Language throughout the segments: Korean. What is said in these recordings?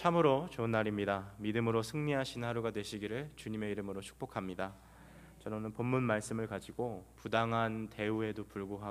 참으로 좋은 날입니다. 믿음으로 승리하신 하루가 되시기를 주님의 이름으로 축복합니다. 저는 오늘 본문 말씀을 가지고 부당한 대우에도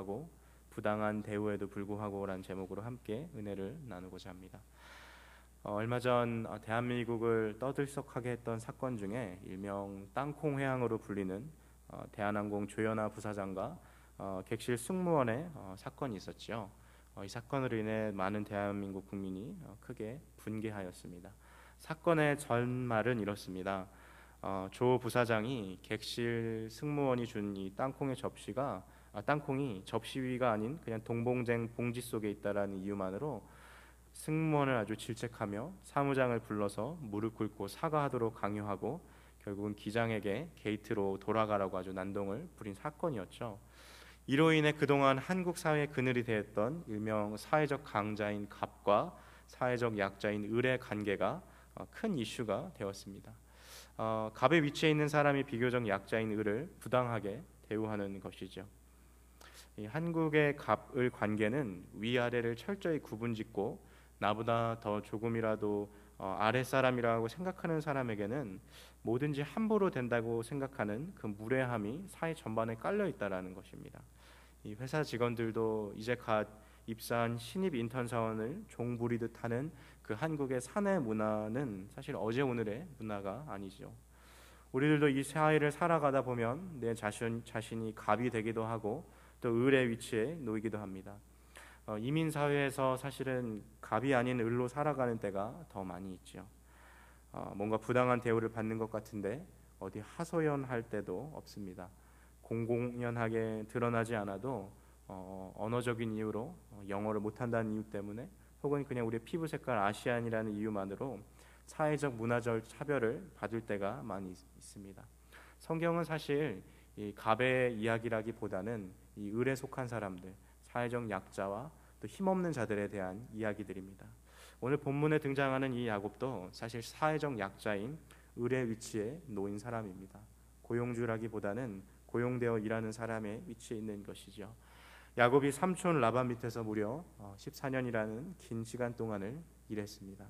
불구하고 라는 제목으로 함께 은혜를 나누고자 합니다. 얼마 전 대한민국을 떠들썩하게 했던 사건 중에 일명 땅콩 회항으로 불리는 대한항공 조현아 부사장과 객실 승무원의 사건이 있었죠. 이 사건으로 인해 많은 대한민국 국민이 크게 분개하였습니다. 사건의 전말은 이렇습니다. 조 부사장이 객실 승무원이 준 이 땅콩의 땅콩이 접시 위가 아닌 그냥 동봉쟁 봉지 속에 있다라는 이유만으로 승무원을 아주 질책하며 사무장을 불러서 무릎 꿇고 사과하도록 강요하고 결국은 기장에게 게이트로 돌아가라고 아주 난동을 부린 사건이었죠. 이로 인해 그동안 한국 사회의 그늘이 되었던 일명 사회적 강자인 갑과 사회적 약자인 을의 관계가 큰 이슈가 되었습니다. 갑의 위치에 있는 사람이 비교적 약자인 을을 부당하게 대우하는 것이죠. 이 한국의 갑을 관계는 위아래를 철저히 구분짓고 나보다 더 조금이라도 아랫사람이라고 생각하는 사람에게는 뭐든지 함부로 된다고 생각하는 그 무례함이 사회 전반에 깔려 있다라는 것입니다. 이 회사 직원들도 이제 갓 입사한 신입 인턴 사원을 종 부리듯 하는 그 한국의 사내 문화는 사실 어제 오늘의 문화가 아니죠. 우리들도 이 사회를 살아가다 보면 내 자신이 갑이 되기도 하고 또 을의 위치에 놓이기도 합니다. 이민 사회에서 사실은 갑이 아닌 을로 살아가는 때가 더 많이 있죠. 뭔가 부당한 대우를 받는 것 같은데 어디 하소연할 때도 없습니다. 공공연하게 드러나지 않아도 언어적인 이유로 영어를 못한다는 이유 때문에 혹은 그냥 우리의 피부 색깔 아시안이라는 이유만으로 사회적 문화적 차별을 받을 때가 많이 있습니다. 성경은 사실 이 갑의 이야기라기보다는 이 을에 속한 사람들, 사회적 약자와 또 힘없는 자들에 대한 이야기들입니다. 오늘 본문에 등장하는 이 야곱도 사실 사회적 약자인 을의 위치에 놓인 사람입니다. 고용주라기보다는 고용되어 일하는 사람의 위치에 있는 것이죠. 야곱이 삼촌 라반 밑에서 무려 14년이라는 긴 시간 동안을 일했습니다.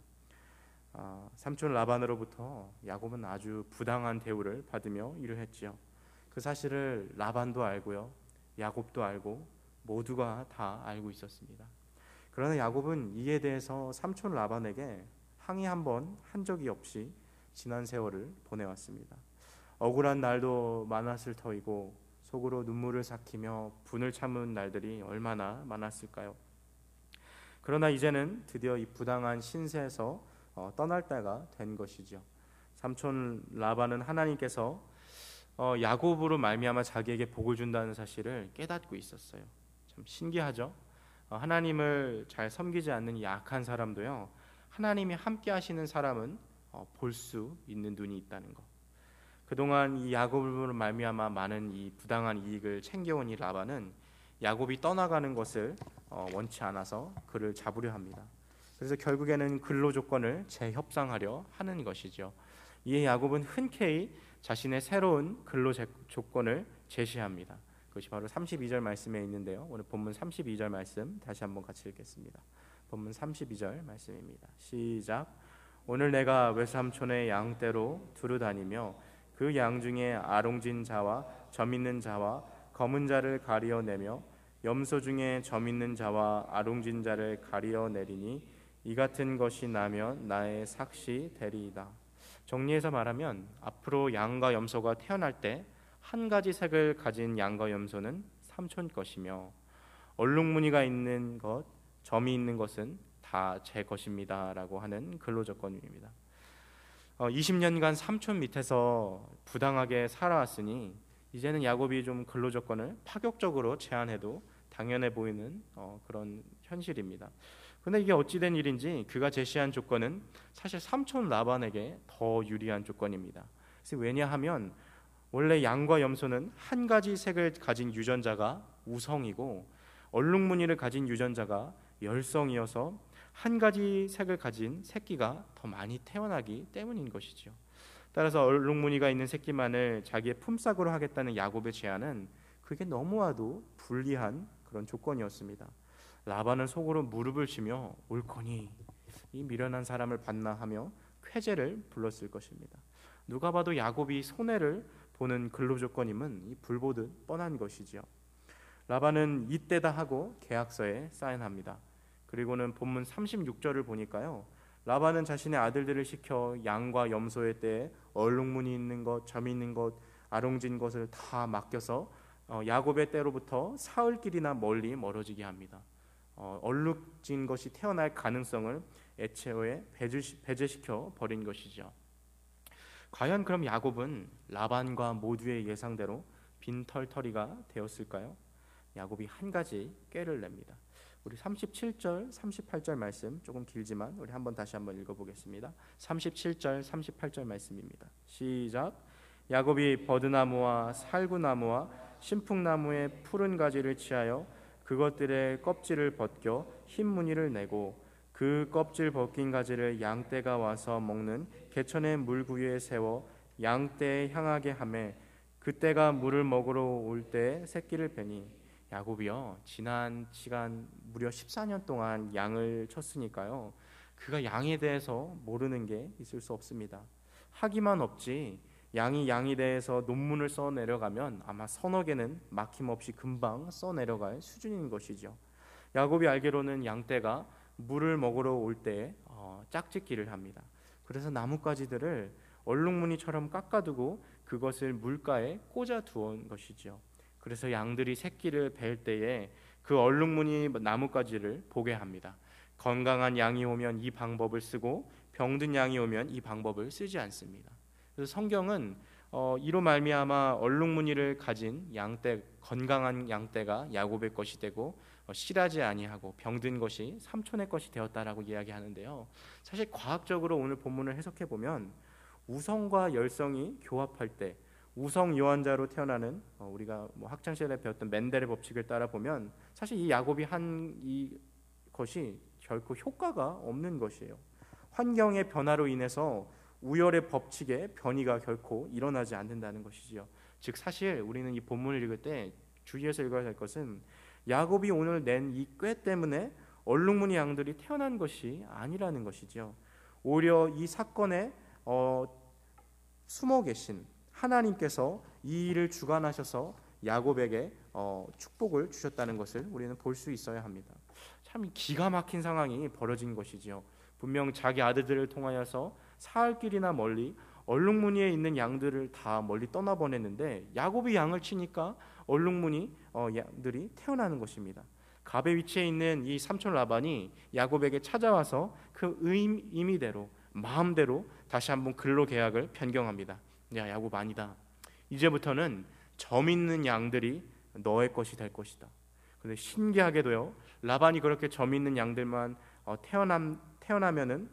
삼촌 라반으로부터 야곱은 아주 부당한 대우를 받으며 일을 했지요. 그 사실을 라반도 알고요, 야곱도 알고 모두가 다 알고 있었습니다. 그러나 야곱은 이에 대해서 삼촌 라반에게 항의 한 번 한 적이 없이 지난 세월을 보내왔습니다. 억울한 날도 많았을 터이고 속으로 눈물을 삭히며 분을 참은 날들이 얼마나 많았을까요? 그러나 이제는 드디어 이 부당한 신세에서 떠날 때가 된 것이죠. 삼촌 라반은 하나님께서 야곱으로 말미암아 자기에게 복을 준다는 사실을 깨닫고 있었어요. 참 신기하죠? 하나님을 잘 섬기지 않는 약한 사람도요, 하나님이 함께 하시는 사람은 볼 수 있는 눈이 있다는 것. 그동안 이 야곱으로 말미암아 많은 이 부당한 이익을 챙겨온 이 라반은 야곱이 떠나가는 것을 원치 않아서 그를 잡으려 합니다. 그래서 결국에는 근로 조건을 재협상하려 하는 것이죠. 이에 야곱은 흔쾌히 자신의 새로운 근로 조건을 제시합니다. 그것이 바로 32절 말씀에 있는데요. 오늘 본문 32절 말씀 다시 한번 같이 읽겠습니다. 본문 32절 말씀입니다. 시작. 오늘 내가 외삼촌의 양떼로 두루 다니며 그 양 중에 아롱진 자와 점 있는 자와 검은 자를 가리어내며 염소 중에 점 있는 자와 아롱진 자를 가리어내리니 이 같은 것이 나면 나의 삭시 되리이다. 정리해서 말하면 앞으로 양과 염소가 태어날 때 한 가지 색을 가진 양과 염소는 삼촌 것이며 얼룩무늬가 있는 것, 점이 있는 것은 다 제 것입니다 라고 하는 근로조건입니다. 20년간 삼촌 밑에서 부당하게 살아왔으니 이제는 야곱이 좀 근로조건을 파격적으로 제한해도 당연해 보이는 그런 현실입니다. 그런데 이게 어찌된 일인지 그가 제시한 조건은 사실 삼촌 라반에게 더 유리한 조건입니다. 그래서 왜냐하면 원래 양과 염소는 한 가지 색을 가진 유전자가 우성이고 얼룩무늬를 가진 유전자가 열성이어서 한 가지 색을 가진 새끼가 더 많이 태어나기 때문인 것이죠. 따라서 얼룩무늬가 있는 새끼만을 자기의 품삯으로 하겠다는 야곱의 제안은 그게 너무나도 불리한 그런 조건이었습니다. 라반은 속으로 무릎을 치며 옳거니 이 미련한 사람을 봤나 하며 쾌재를 불렀을 것입니다. 누가 봐도 야곱이 손해를 보는 근로 조건임은 이 불보듯 뻔한 것이지요. 라반은 이때다 하고 계약서에 사인합니다. 그리고는 본문 36절을 보니까요, 라반은 자신의 아들들을 시켜 양과 염소의 떼에 얼룩무늬 있는 것, 점 있는 것, 아롱진 것을 다 맡겨서 야곱의 떼로부터 사흘길이나 멀리 멀어지게 합니다. 얼룩진 것이 태어날 가능성을 애초에 배제시켜 버린 것이죠. 과연 그럼 야곱은 라반과 모두의 예상대로 빈털터리가 되었을까요? 야곱이 한 가지 꾀를 냅니다. 우리 37절, 38절 말씀 조금 길지만 우리 다시 한번 읽어보겠습니다. 37절, 38절 말씀입니다. 시작. 야곱이 버드나무와 살구나무와 신풍나무의 푸른 가지를 취하여 그것들의 껍질을 벗겨 흰 무늬를 내고 그 껍질 벗긴 가지를 양떼가 와서 먹는 개천의 물구유에 세워 양떼에 향하게 하매 그때가 물을 먹으러 올 때 새끼를 빼니. 야곱이요, 지난 시간 무려 14년 동안 양을 쳤으니까요, 그가 양에 대해서 모르는 게 있을 수 없습니다. 하기만 없지 양이 대해서 논문을 써 내려가면 아마 서너 개는 막힘없이 금방 써 내려갈 수준인 것이죠. 야곱이 알기로는 양떼가 물을 먹으러 올 때 짝짓기를 합니다. 그래서 나뭇가지들을 얼룩무늬처럼 깎아두고 그것을 물가에 꽂아 두은 것이죠. 그래서 양들이 새끼를 뵐 때에 그 얼룩무늬 나뭇가지를 보게 합니다. 건강한 양이 오면 이 방법을 쓰고 병든 양이 오면 이 방법을 쓰지 않습니다. 그래서 성경은 이로 말미암아 얼룩무늬를 가진 양떼, 건강한 양떼가 야곱의 것이 되고 실하지 아니하고 병든 것이 삼촌의 것이 되었다라고 이야기하는데요. 사실 과학적으로 오늘 본문을 해석해 보면 우성과 열성이 교합할 때 우성 유전자로 태어나는 우리가 학창 시절에 배웠던 멘델의 법칙을 따라 보면 사실 이 야곱이 한 이 것이 결코 효과가 없는 것이에요. 환경의 변화로 인해서 우열의 법칙에 변이가 결코 일어나지 않는다는 것이지요. 즉 사실 우리는 이 본문을 읽을 때 주의해서 읽어야 할 것은 야곱이 오늘 낸 이 꾀 때문에 얼룩무늬 양들이 태어난 것이 아니라는 것이지요. 오히려 이 사건에 숨어 계신 하나님께서 이 일을 주관하셔서 야곱에게 축복을 주셨다는 것을 우리는 볼 수 있어야 합니다. 참 기가 막힌 상황이 벌어진 것이지요. 분명 자기 아들들을 통하여서 사흘길이나 멀리 얼룩무늬에 있는 양들을 다 멀리 떠나보냈는데 야곱이 양을 치니까 얼룩무늬 양들이 태어나는 것입니다. 갑의 위치에 있는 이 삼촌 라반이 야곱에게 찾아와서 그 의미대로 마음대로 다시 한번 근로 계약을 변경합니다. 야, 야곱 아니다. 이제부터는 점 있는 양들이 너의 것이 될 것이다. 근데 신기하게도요, 라반이 그렇게 점 있는 양들만 태어나면은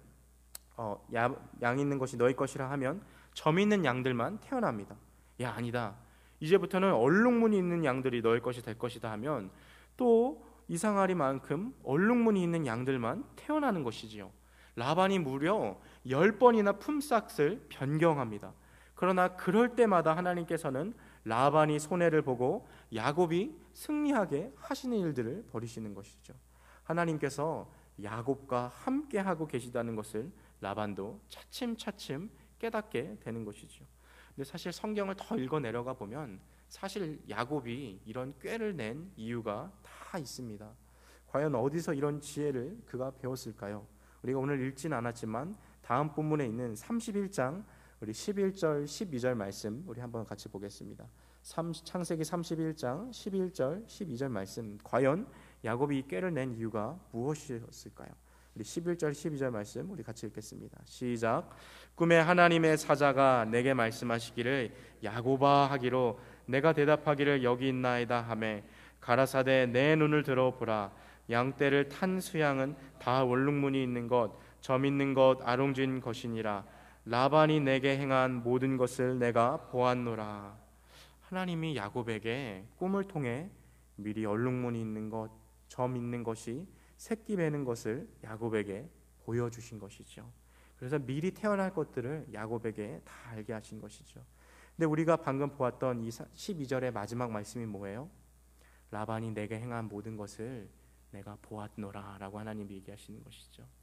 양 있는 것이 너의 것이라 하면 점 있는 양들만 태어납니다. 야, 아니다. 이제부터는 얼룩무늬 있는 양들이 너의 것이 될 것이다 하면 또 이상하리만큼 얼룩무늬 있는 양들만 태어나는 것이지요. 라반이 무려 10번이나 품삯을 변경합니다. 그러나 그럴 때마다 하나님께서는 라반이 손해를 보고 야곱이 승리하게 하시는 일들을 벌이시는 것이죠. 하나님께서 야곱과 함께하고 계시다는 것을 라반도 차츰차츰 깨닫게 되는 것이죠. 근데 사실 성경을 더 읽어 내려가 보면 사실 야곱이 이런 꾀를 낸 이유가 다 있습니다. 과연 어디서 이런 지혜를 그가 배웠을까요? 우리가 오늘 읽진 않았지만 다음 본문에 있는 31장 우리 11절 12절 말씀 우리 한번 같이 보겠습니다. 창세기 31장 11절 12절 말씀, 과연 야곱이 이 꾀를 낸 이유가 무엇이었을까요? 우리 11절 12절 말씀 우리 같이 읽겠습니다. 시작. 꿈에 하나님의 사자가 내게 말씀하시기를 야곱아 하기로 내가 대답하기를 여기 있나이다 하매 가라사대 내 눈을 들어 보라. 양떼를 탄 수양은 다 얼룩무늬 있는 것, 점 있는 것, 아롱진 것이니라. 라반이 내게 행한 모든 것을 내가 보았노라. 하나님이 야곱에게 꿈을 통해 미리 얼룩무늬 있는 것, 점 있는 것이 새끼 베는 것을 야곱에게 보여주신 것이죠. 그래서 미리 태어날 것들을 야곱에게 다 알게 하신 것이죠. 근데 우리가 방금 보았던 이 12절의 마지막 말씀이 뭐예요? 라반이 내게 행한 모든 것을 내가 보았노라 라고 하나님이 얘기하시는 것이죠.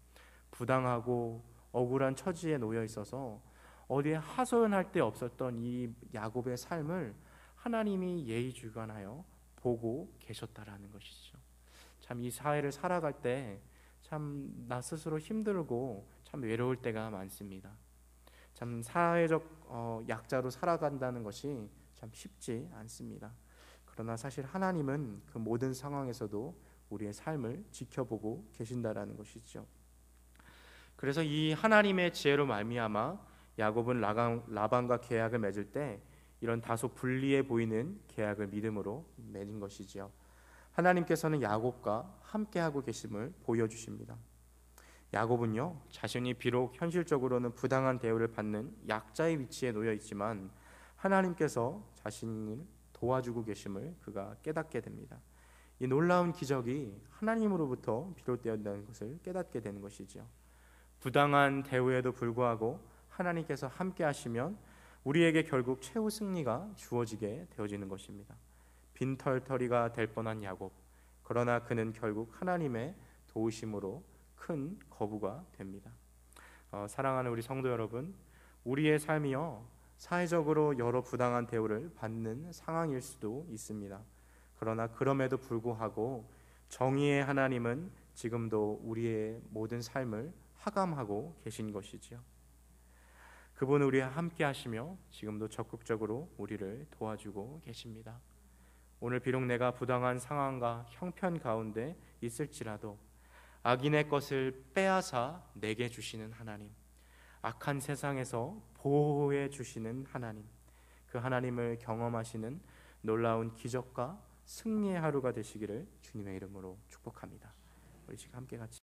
부당하고 억울한 처지에 놓여 있어서 어디에 하소연할 데 없었던 이 야곱의 삶을 하나님이 예의주관하여 보고 계셨다라는 것이죠. 참 이 사회를 살아갈 때 참 나 스스로 힘들고 참 외로울 때가 많습니다. 참 사회적 약자로 살아간다는 것이 참 쉽지 않습니다. 그러나 사실 하나님은 그 모든 상황에서도 우리의 삶을 지켜보고 계신다라는 것이죠. 그래서 이 하나님의 지혜로 말미암아 야곱은 라반과 계약을 맺을 때 이런 다소 불리해 보이는 계약을 믿음으로 맺은 것이지요. 하나님께서는 야곱과 함께하고 계심을 보여주십니다. 야곱은요, 자신이 비록 현실적으로는 부당한 대우를 받는 약자의 위치에 놓여 있지만 하나님께서 자신을 도와주고 계심을 그가 깨닫게 됩니다. 이 놀라운 기적이 하나님으로부터 비롯되었다는 것을 깨닫게 되는 것이죠. 부당한 대우에도 불구하고 하나님께서 함께 하시면 우리에게 결국 최후 승리가 주어지게 되어지는 것입니다. 빈털터리가 될 뻔한 야곱, 그러나 그는 결국 하나님의 도우심으로 큰 거부가 됩니다. 사랑하는 우리 성도 여러분, 우리의 삶이요 사회적으로 여러 부당한 대우를 받는 상황일 수도 있습니다. 그러나 그럼에도 불구하고 정의의 하나님은 지금도 우리의 모든 삶을 하감하고 계신 것이지요. 그분은 우리와 함께 하시며 지금도 적극적으로 우리를 도와주고 계십니다. 오늘 비록 내가 부당한 상황과 형편 가운데 있을지라도 악인의 것을 빼앗아 내게 주시는 하나님, 악한 세상에서 보호해 주시는 하나님, 그 하나님을 경험하시는 놀라운 기적과 승리의 하루가 되시기를 주님의 이름으로 축복합니다. 우리 지금 함께 같이